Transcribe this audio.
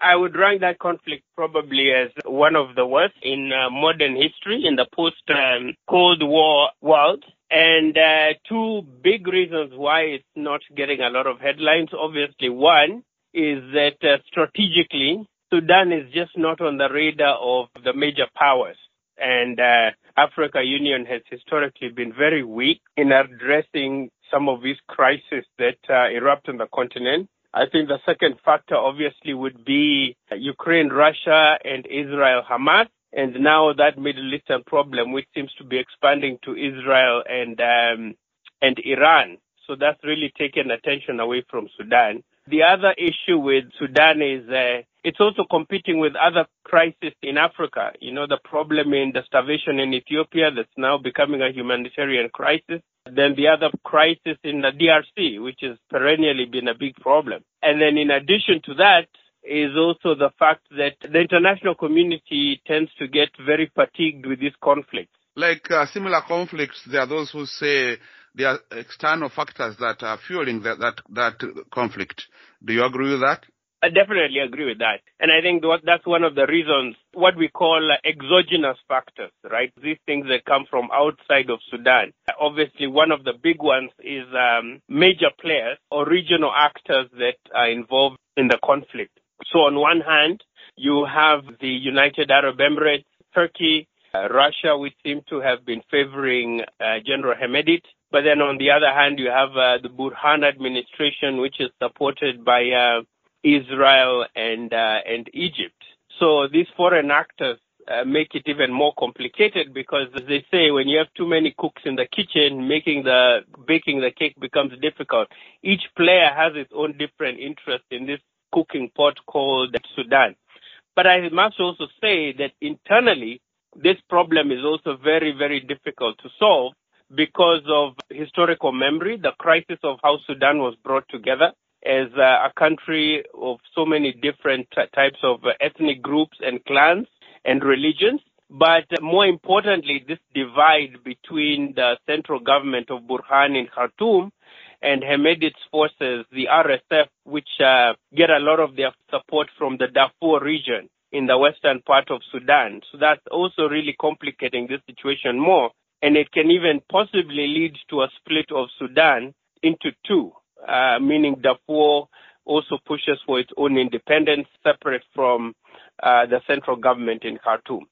I would rank that conflict probably as one of the worst in modern history in the post-Cold War world. And two big reasons why it's not getting a lot of headlines. Obviously, one is that strategically, Sudan is just not on the radar of the major powers. And Africa Union has historically been very weak in addressing some of these crises that erupt on the continent. I think the second factor obviously would be Ukraine, Russia, and Israel, Hamas, and now that Middle Eastern problem, which seems to be expanding to Israel and Iran. So that's really taken attention away from Sudan. The other issue with Sudan is it's also competing with other crises in Africa. You know, the problem in the starvation in Ethiopia that's now becoming a humanitarian crisis. Then the other crisis in the DRC, which has perennially been a big problem. And then in addition to that is also the fact that the international community tends to get very fatigued with these conflicts. Like similar conflicts, there are those who say there are external factors that are fueling that conflict. Do you agree with that? I definitely agree with that. And I think that's one of the reasons, what we call exogenous factors, right? These things that come from outside of Sudan. Obviously, one of the big ones is major players or regional actors that are involved in the conflict. So on one hand, you have the United Arab Emirates, Turkey, Russia, which seem to have been favoring General Hemedti. But then on the other hand, you have the Burhan administration, which is supported by Israel and Egypt. So these foreign actors make it even more complicated because, as they say, when you have too many cooks in the kitchen, baking the cake becomes difficult. Each player has its own different interest in this cooking pot called Sudan. But I must also say that internally, this problem is also very, very difficult to solve because of historical memory, the crisis of how Sudan was brought together as a country of so many different types of ethnic groups and clans and religions. But more importantly, this divide between the central government of Burhan in Khartoum and Hemedti's forces, the RSF, which get a lot of their support from the Darfur region in the western part of Sudan. So that's also really complicating this situation more. And it can even possibly lead to a split of Sudan into two, meaning Darfur also pushes for its own independence separate from the central government in Khartoum.